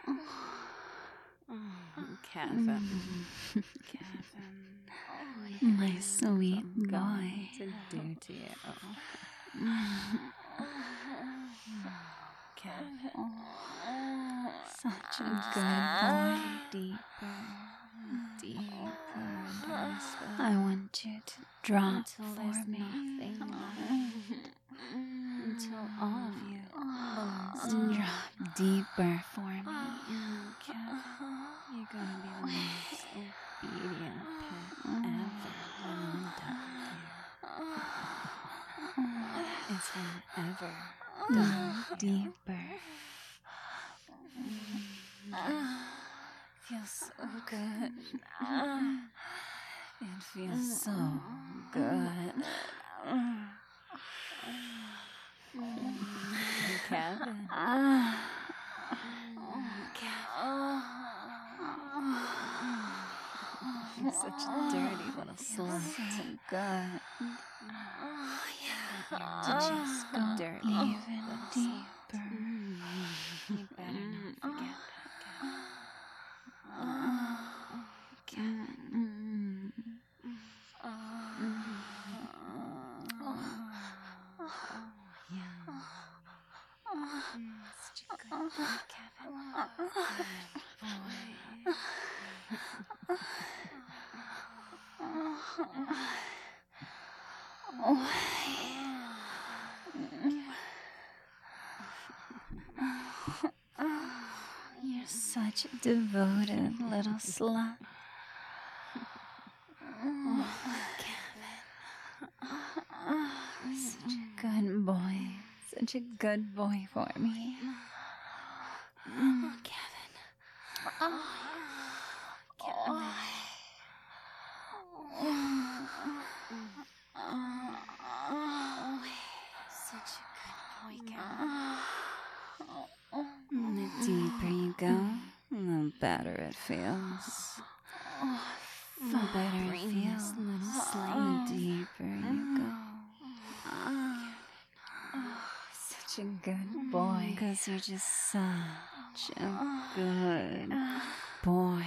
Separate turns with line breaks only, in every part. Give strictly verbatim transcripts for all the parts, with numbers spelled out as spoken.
Kevin. Kevin.
My sweet boy.
Going to do to you. Kevin.
Such a good boy.
Deeper, deeper under my spell.
I want you to drop
Until
for
there's
me.
nothing left. Until all of you belongs to me.
Drop deeper for me.
Kevin, you're gonna be the most obedient pet ever when I'm done with you. It's whenever done with you.
Deeper.
Feels so good. It feels so good. Kevin. You're such a dirty little slut.
So good.
To just go dirty.
Even
little
deeper.
slut. You better not forget that, Kevin.
Mm.
Such a good boy, Kevin. Good boy.
You're such a devoted little slut. Such a good boy. Such a good boy for me.
Oh, Kevin. Oh, Kevin. Such a good boy, Kevin.
The deeper you go, the better it feels. The better it feels, little slut. The deeper you go. Such a good boy. Because you're just such a good boy.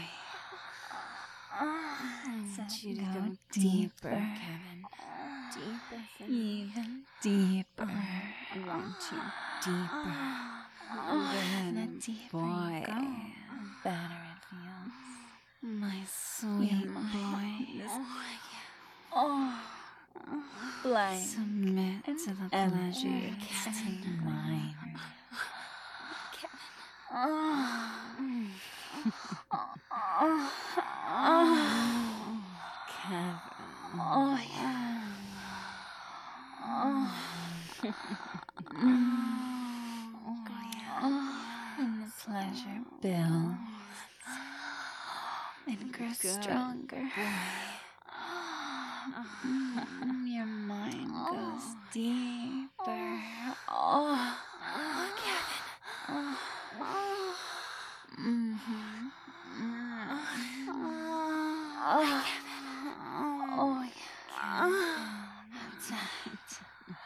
I want you to go
deeper,
Kevin. Deeper for me.
Even deeper.
I want you deeper.
The
Good
deeper
boy.
you go,
The better it feels.
my sweet boy.
Oh, blank.
Submit to the pleasure you're getting.
Mine. Kevin.
Oh, yeah. Oh, and the pleasure builds and grows
Good
stronger. Mm, your mind goes deeper. Oh, Kevin. Mm-hmm. Oh, Kevin. Oh, yeah. That's it.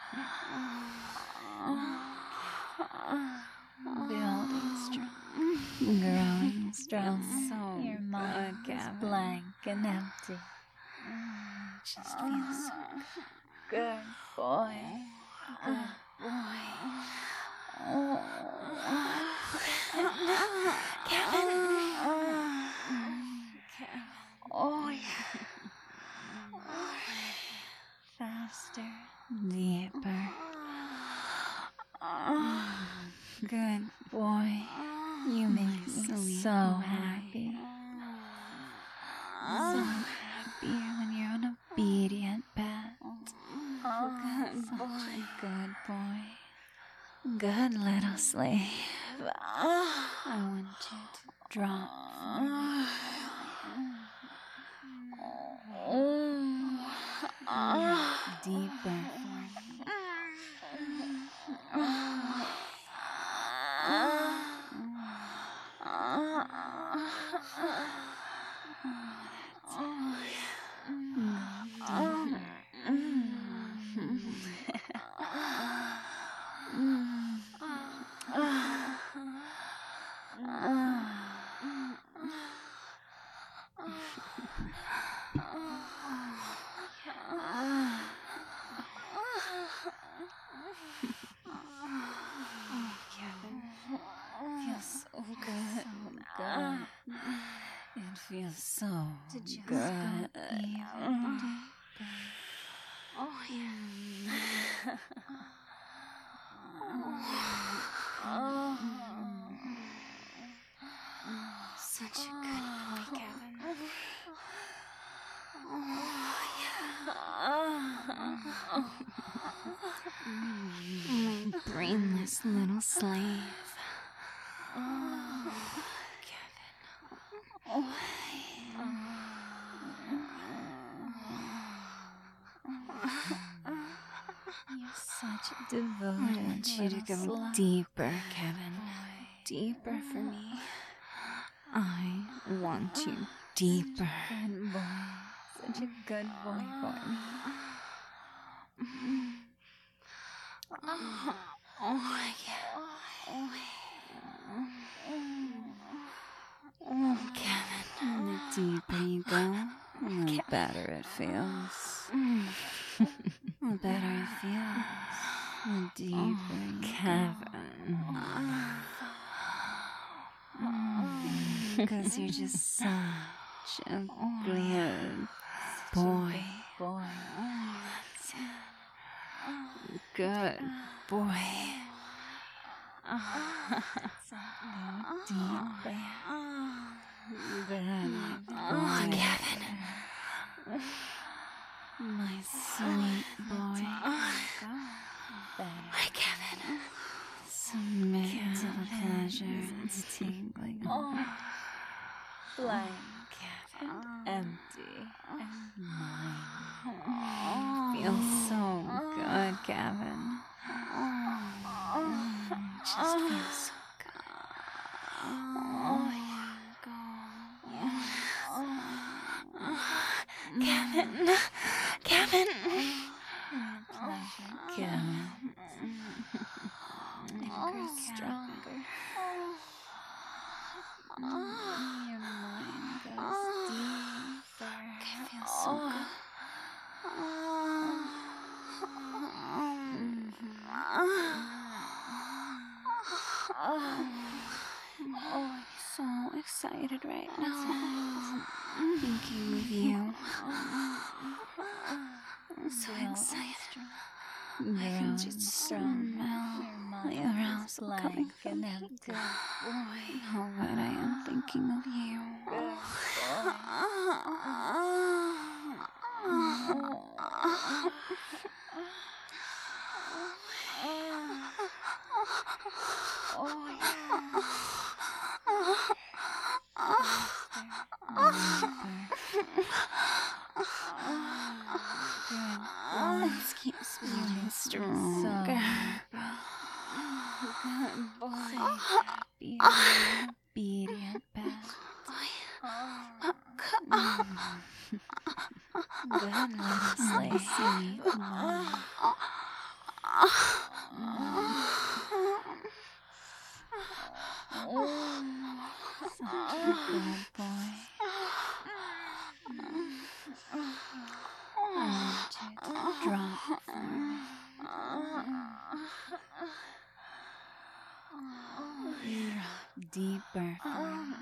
Building strong, growing strong.
So
Your mind
good,
is
Kevin.
blank and empty. Just feels so good, boy. Good boy. Oh, Kevin. Oh, yeah. Faster, deeper. Good boy. You make me so happy. So happy when you're an obedient pet.
Good boy.
Such a good boy. Good little slave. I want you to drop for me. Drop deeper for me. feels so
to just
good.
go even deeper. Oh yeah. Oh. Such a good boy, Kevin. My brainless little slave. Oh, Kevin. Oh. You're such a devoted I want you to go slug. Deeper, Kevin. Deeper for me. I want you deeper. Good boy. Such a good boy for me. Oh, oh yeah. Oh, oh, Kevin. The deeper you go, the better it feels. The better it feels. The deeper oh, you Kevin. Because you're just such a good boy. Boy. Good boy. Go deeper. Good boy. Kevin. My sweet boy. My Kevin. Submit to the pleasure it's tingling. Blank, Kevin. Empty. And mine. Feels so good, Kevin. It just feels so good. Oh, yeah. Kevin. Kevin. Kevin. It grows stronger. Your mind goes deeper. It feels so good. Oh, I'm so excited right now. Thinking of you. I'm so excited. I can just smell the arousal coming from you. How right I am thinking of you. Oh, yeah. Let's keep feeling stronger. Good boy. Be an obedient pet. Good little slave. Such a good boy. I want you to drop for me. Drop deeper for me.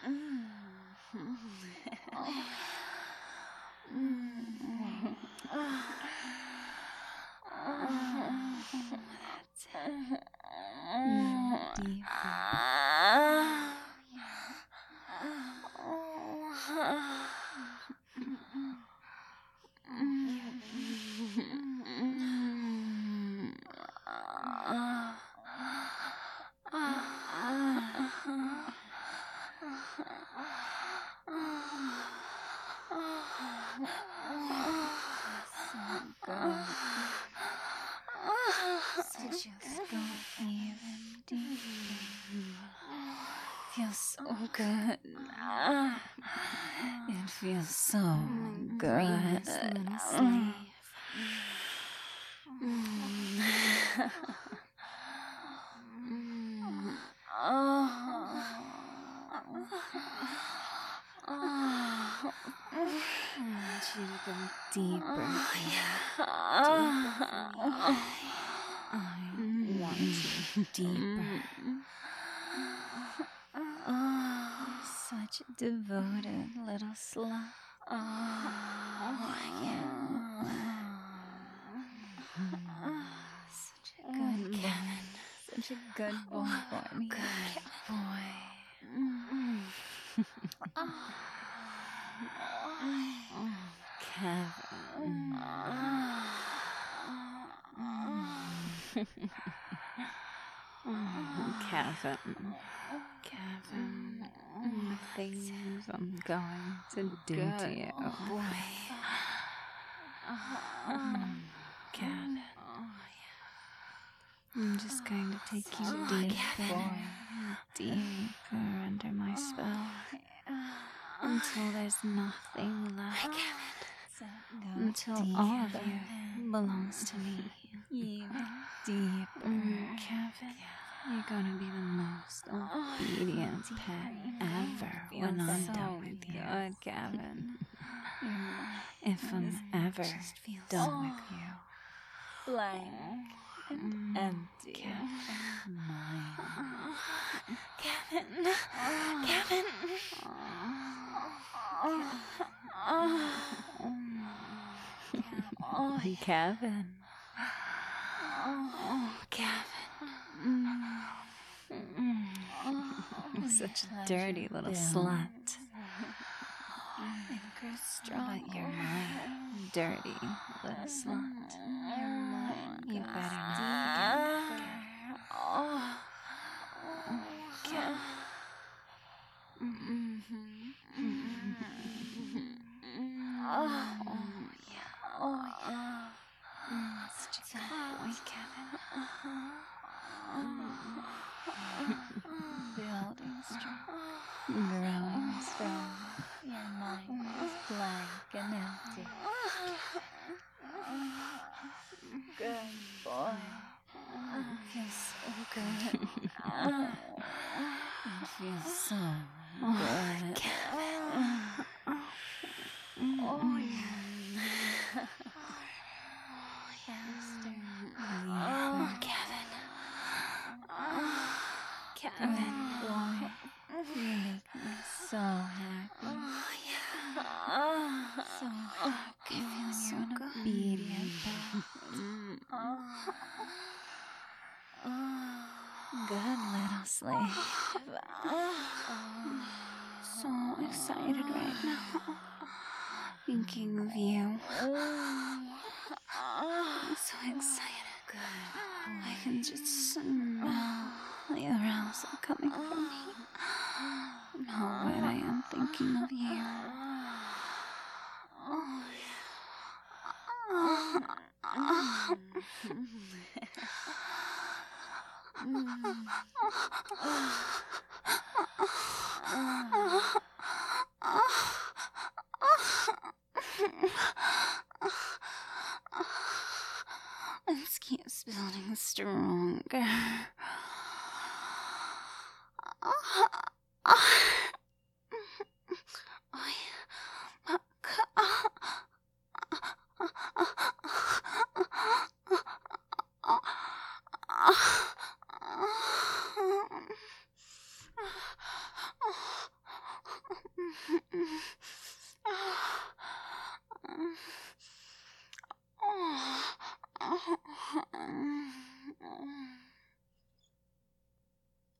That's it. Deeper. So just go even deeper. Feels so good. It feels so good. Little slave. I want you to go deeper. Deeper. I want you deeper. You're such
Such a devoted little slut.
Oh,
Such a good boy. Such a good boy for me.
Good
boy.
Kevin. Kevin. Kevin. The things I'm going to do
Good
to you.
boy.
Kevin. I'm just going to take you
Oh,
deeper,
Kevin.
deeper under my spell until there's nothing left. Until all of you belongs to me.
Even deeper.
Mm, Kevin, you're gonna be the most obedient pet ever when I'm
so
done with you.
good, Kevin.
If I'm ever done with you.
Blank and
Mm,
empty.
Kevin, mine.
Kevin. Kevin.
Oh, Kevin.
Oh, Kevin.
Mm. Such a dirty little slut.
Anchor strong.
But you're my dirty little slut.
You're mine.
You better not forget it.
Oh,
Kevin.
oh, yeah. Oh, yeah.
Such a good boy, Kevin.
Building strong.
Growing
Strong. Your mind is blank and empty. Good boy. It feels so good. It feels so good. Oh, yeah. Faster. Oh, Kevin. Kevin, boy. You make me so happy. So happy when you're an obedient pet. Good little slave.
So excited right now. Thinking of you. I'm so excited. I can just smell the arousal coming from me. And how wet I am thinking of you. Let's keep building stronger.